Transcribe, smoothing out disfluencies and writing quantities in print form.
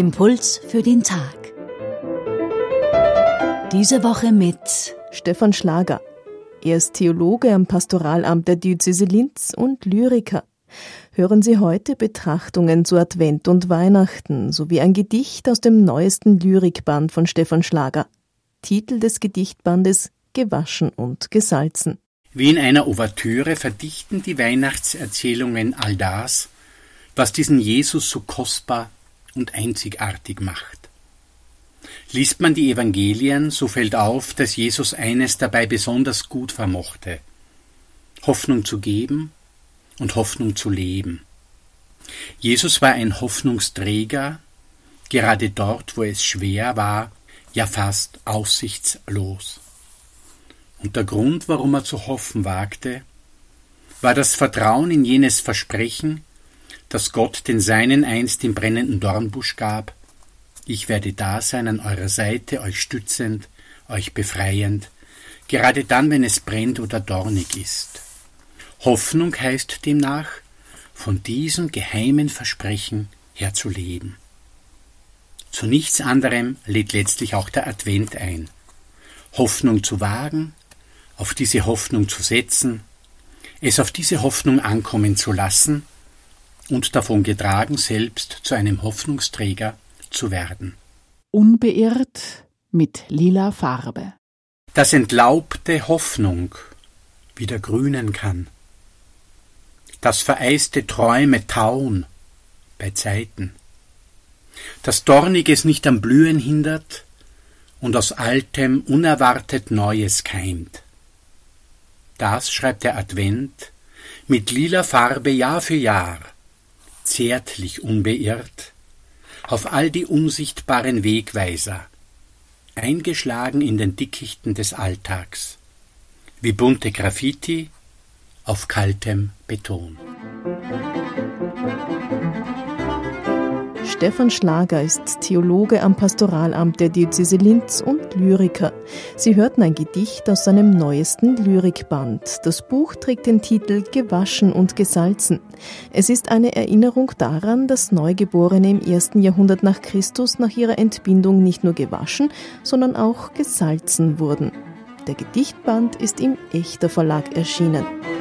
Impuls für den Tag. Diese Woche mit Stefan Schlager. Er ist Theologe am Pastoralamt der Diözese Linz und Lyriker. Hören Sie heute Betrachtungen zu Advent und Weihnachten sowie ein Gedicht aus dem neuesten Lyrikband von Stefan Schlager. Titel des Gedichtbandes Gewaschen und gesalzen. Wie in einer Ouvertüre verdichten die Weihnachtserzählungen all das, was diesen Jesus so kostbar und einzigartig macht. Liest man die Evangelien, so fällt auf, dass Jesus eines dabei besonders gut vermochte: Hoffnung zu geben und Hoffnung zu leben. Jesus war ein Hoffnungsträger, gerade dort, wo es schwer war, ja fast aussichtslos. Und der Grund, warum er zu hoffen wagte, war das Vertrauen in jenes Versprechen, das Gott den Seinen einst im brennenden Dornbusch gab: Ich werde da sein an eurer Seite, euch stützend, euch befreiend, gerade dann, wenn es brennt oder dornig ist. Hoffnung heißt demnach, von diesem geheimen Versprechen her zu leben. Zu nichts anderem lädt letztlich auch der Advent ein. Hoffnung zu wagen, auf diese Hoffnung zu setzen, es auf diese Hoffnung ankommen zu lassen und davon getragen, selbst zu einem Hoffnungsträger zu werden. Unbeirrt mit lila Farbe. Das entlaubte Hoffnung wieder grünen kann. Das vereiste Träume tauen bei Zeiten. Das Dorniges nicht am Blühen hindert und aus Altem unerwartet Neues keimt. Das schreibt der Advent mit lila Farbe Jahr für Jahr, zärtlich unbeirrt, auf all die unsichtbaren Wegweiser, eingeschlagen in den Dickichten des Alltags, wie bunte Graffiti auf kaltem Beton. Stefan Schlager ist Theologe am Pastoralamt der Diözese Linz und Lyriker. Sie hörten ein Gedicht aus seinem neuesten Lyrikband. Das Buch trägt den Titel Gewaschen und gesalzen. Es ist eine Erinnerung daran, dass Neugeborene im 1. Jahrhundert nach Christus nach ihrer Entbindung nicht nur gewaschen, sondern auch gesalzen wurden. Der Gedichtband ist im Echter Verlag erschienen.